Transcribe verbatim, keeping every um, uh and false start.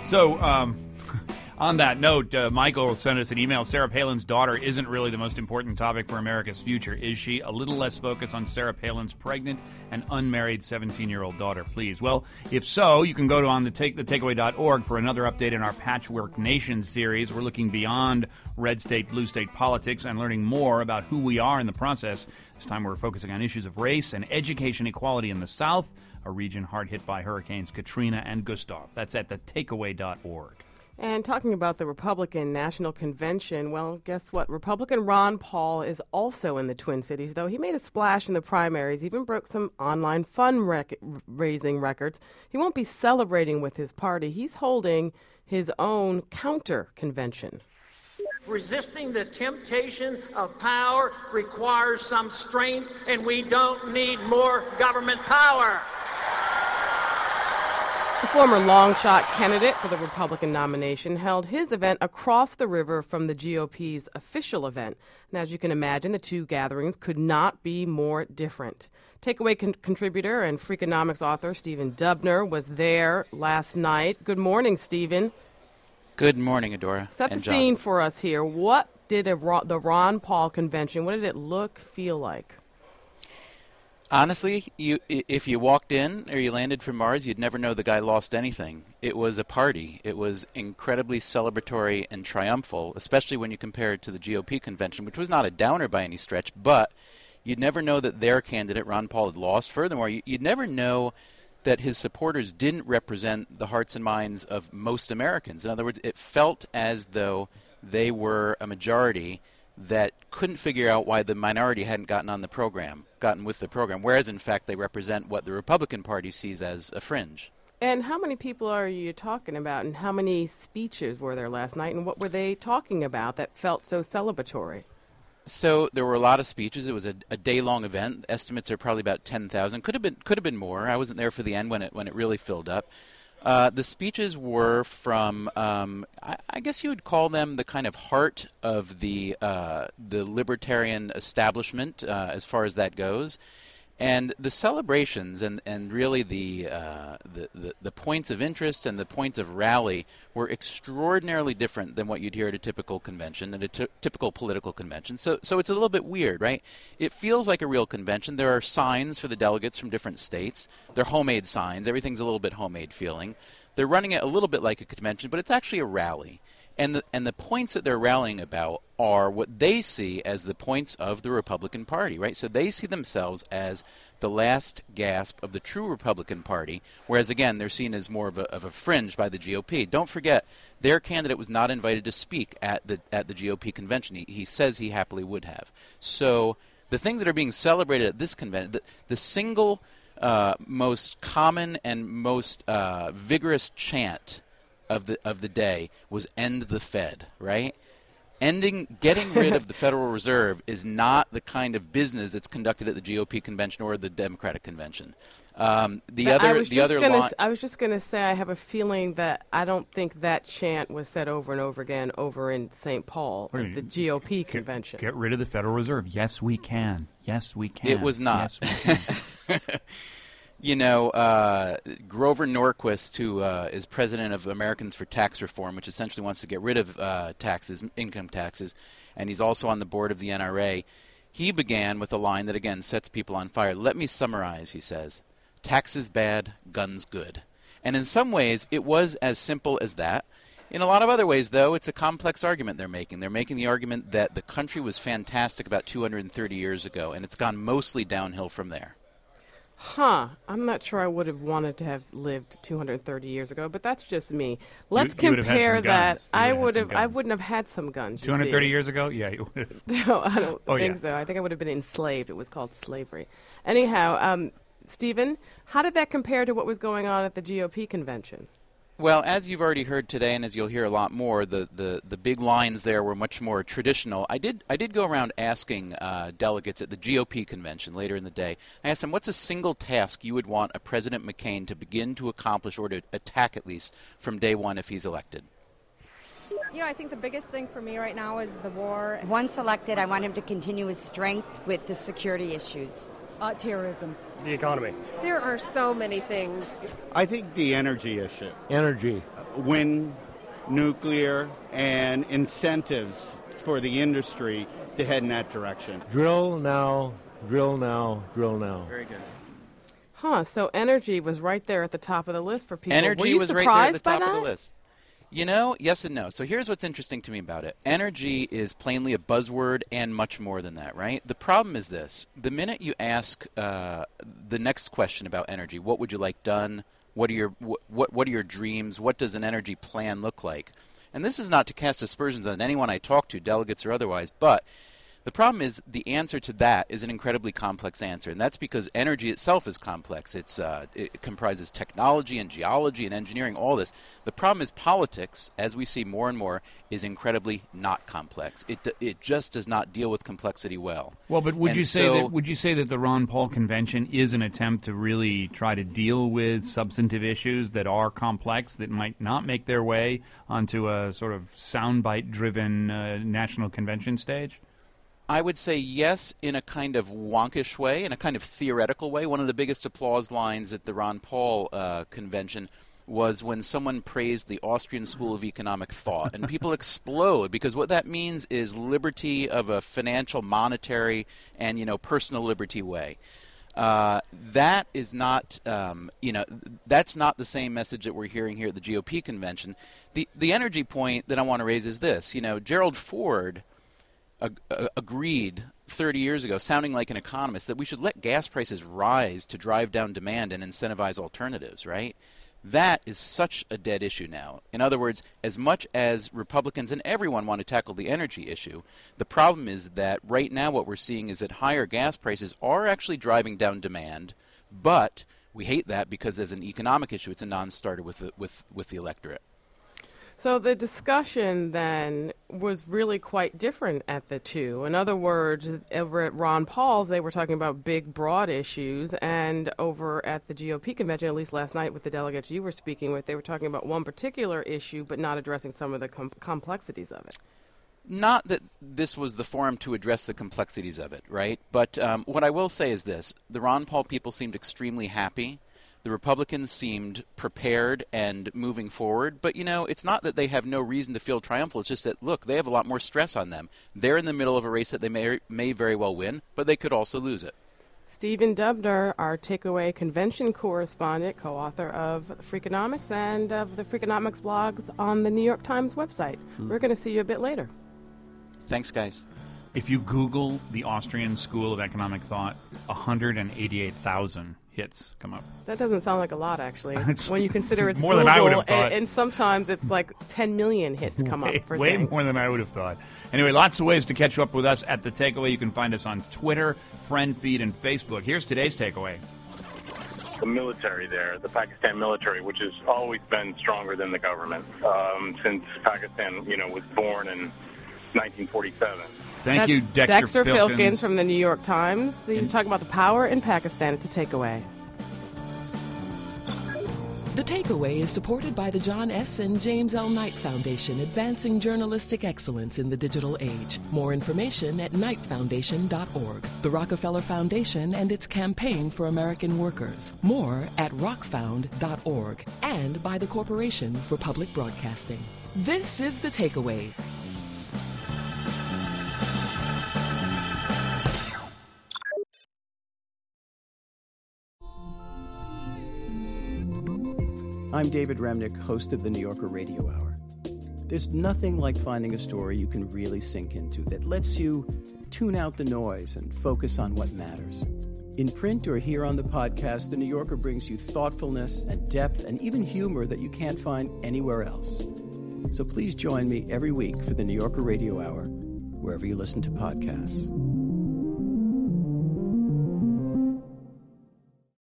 So, um, on that note, uh, Michael sent us an email. Sarah Palin's daughter isn't really the most important topic for America's future, is she? A little less focus on Sarah Palin's pregnant and unmarried seventeen-year-old daughter, please. Well, if so, you can go to on the take the takeaway dot org for another update in our Patchwork Nation series. We're looking beyond red state, blue state politics and learning more about who we are in the process. This time we're focusing on issues of race and education equality in the South, a region hard hit by hurricanes Katrina and Gustav. That's at the takeaway dot org. And talking about the Republican National Convention, well, guess what? Republican Ron Paul is also in the Twin Cities, though. He made a splash in the primaries, even broke some online fundraising records. He won't be celebrating with his party. He's holding his own counter-convention. Resisting the temptation of power requires some strength, and we don't need more government power. The former long-shot candidate for the Republican nomination held his event across the river from the G O P's official event. And as you can imagine, the two gatherings could not be more different. Takeaway con- contributor and Freakonomics author Stephen Dubner was there last night. Good morning, Stephen. Good morning, Adora. Set the and John. scene for us here. What did a, the Ron Paul convention, what did it look, feel like? Honestly, you, if you walked in or you landed from Mars, you'd never know the guy lost anything. It was a party. It was incredibly celebratory and triumphal, especially when you compare it to the G O P convention, which was not a downer by any stretch, but you'd never know that their candidate, Ron Paul, had lost. Furthermore, you'd never know that his supporters didn't represent the hearts and minds of most Americans. In other words, it felt as though they were a majority that couldn't figure out why the minority hadn't gotten on the program, gotten with the program, whereas in fact they represent what the Republican Party sees as a fringe. And how many people are you talking about, and how many speeches were there last night, and what were they talking about that felt so celebratory? So there were a lot of speeches. It was a, a day-long event. Estimates are probably about ten thousand. Could have been could have been more. I wasn't there for the end when it when it really filled up. Uh, the speeches were from, um, I, I guess you would call them the kind of heart of the uh, the libertarian establishment, uh, as far as that goes. And the celebrations and, and really the, uh, the, the the points of interest and the points of rally were extraordinarily different than what you'd hear at a typical convention, at a t- typical political convention. So so it's a little bit weird, right? It feels like a real convention. There are signs for the delegates from different states. They're homemade signs. Everything's a little bit homemade feeling. They're running it a little bit like a convention, but it's actually a rally. And the, and the points that they're rallying about are what they see as the points of the Republican Party, right? So they see themselves as the last gasp of the true Republican Party, whereas, again, they're seen as more of a, of a fringe by the G O P. Don't forget, their candidate was not invited to speak at the at the G O P convention. He, he says he happily would have. So the things that are being celebrated at this convention, the, the single uh, most common and most uh, vigorous chant of the of the day was "End the Fed," right? Ending, getting rid of the Federal Reserve is not the kind of business that's conducted at the G O P convention or the Democratic convention. Um, the but other, the other gonna, line. I was just going to say, I have a feeling that I don't think that chant was said over and over again over in Saint Paul at the G O P convention. Get, get rid of the Federal Reserve. Yes, we can. Yes, we can. It was not. Yes, we can. You know, uh, Grover Norquist, who uh, is president of Americans for Tax Reform, which essentially wants to get rid of uh, taxes, income taxes, and he's also on the board of the N R A, he began with a line that, again, sets people on fire. Let me summarize, he says. Taxes bad, guns good. And in some ways, it was as simple as that. In a lot of other ways, though, it's a complex argument they're making. They're making the argument that the country was fantastic about two hundred thirty years ago, and it's gone mostly downhill from there. Huh. I'm not sure I would have wanted to have lived two hundred thirty years ago, but that's just me. Let's You- you would have had compare some that. guns. You I would would have have. had some I guns. wouldn't have had some guns. you two hundred thirty see. years ago? Yeah, you would have. No, I don't Oh, think yeah. so. I think I would have been enslaved. It was called slavery. Anyhow, um, Stephen, how did that compare to what was going on at the G O P convention? Well, as you've already heard today, and as you'll hear a lot more, the, the, the big lines there were much more traditional. I did I did go around asking uh, delegates at the G O P convention later in the day. I asked them, what's a single task you would want a President McCain to begin to accomplish or to attack at least from day one if he's elected? You know, I think the biggest thing for me right now is the war. Once elected, I want him to continue his strength with the security issues. Uh, terrorism. The economy. There are so many things. I think the energy issue. Energy. wind, nuclear, and incentives for the industry to head in that direction. Drill now, drill now, drill now. Very good. Huh, so energy was right there at the top of the list for people. Energy Were you was right there at the surprised by top of that? the list. You know, yes and no. So here's what's interesting to me about it. Energy is plainly a buzzword and much more than that, right? The problem is this. The minute you ask uh, the next question about energy, what would you like done? What are your what what are your dreams? What does an energy plan look like? And this is not to cast aspersions on anyone I talk to, delegates or otherwise, but the problem is the answer to that is an incredibly complex answer, and that's because energy itself is complex. It's uh, it comprises technology and geology and engineering, all this. The problem is politics, as we see more and more, is incredibly not complex. It it just does not deal with complexity well. Well, but would and you say so, that would you say that the Ron Paul Convention is an attempt to really try to deal with substantive issues that are complex, that might not make their way onto a sort of soundbite-driven uh, national convention stage? I would say yes in a kind of wonkish way, in a kind of theoretical way. One of the biggest applause lines at the Ron Paul uh, convention was when someone praised the Austrian School of Economic Thought. And people explode because what that means is liberty of a financial, monetary, and, you know, personal liberty way. Uh, that is not, um, you know, that's not the same message that we're hearing here at the G O P convention. The, the energy point that I want to raise is this. You know, Gerald Ford agreed thirty years ago, sounding like an economist, that we should let gas prices rise to drive down demand and incentivize alternatives, right? That is such a dead issue now. In other words, as much as Republicans and everyone want to tackle the energy issue, the problem is that right now what we're seeing is that higher gas prices are actually driving down demand, but we hate that because as an economic issue, it's a non-starter with the, with, with the electorate. So the discussion then was really quite different at the two. In other words, over at Ron Paul's, they were talking about big, broad issues, and over at the G O P convention, at least last night with the delegates you were speaking with, they were talking about one particular issue, but not addressing some of the com- complexities of it. Not that this was the forum to address the complexities of it, right? But um, what I will say is this. The Ron Paul people seemed extremely happy. The Republicans seemed prepared and moving forward. But, you know, it's not that they have no reason to feel triumphal. It's just that, look, they have a lot more stress on them. They're in the middle of a race that they may, may very well win, but they could also lose it. Stephen Dubner, our Takeaway Convention correspondent, co-author of Freakonomics and of the Freakonomics blogs on the New York Times website. Mm. We're going to see you a bit later. Thanks, guys. If you Google the Austrian School of Economic Thought, one hundred eighty-eight thousand hits come up. That doesn't sound like a lot, actually. It's, when you consider it's more Google, than I would have thought. And, and sometimes it's like ten million hits come way, up for way things. more than I would have thought. Anyway, lots of ways to catch up with us at The Takeaway. You can find us on Twitter, Friend Feed, and Facebook. Here's today's takeaway. The military there, the Pakistan military, which has always been stronger than the government um, since Pakistan, you know, was born in nineteen forty-seven. Thank That's you, Dexter, Dexter Filkins. Filkins from the New York Times. He's talking about the power in Pakistan. It's a takeaway. The Takeaway is supported by the John S. and James L. Knight Foundation, advancing journalistic excellence in the digital age. More information at knight foundation dot org. The Rockefeller Foundation and its campaign for American workers. More at rock found dot org. And by the Corporation for Public Broadcasting. This is The Takeaway. I'm David Remnick, host of the New Yorker Radio Hour. There's nothing like finding a story you can really sink into that lets you tune out the noise and focus on what matters. In print or here on the podcast, the New Yorker brings you thoughtfulness and depth and even humor that you can't find anywhere else. So please join me every week for the New Yorker Radio Hour, wherever you listen to podcasts.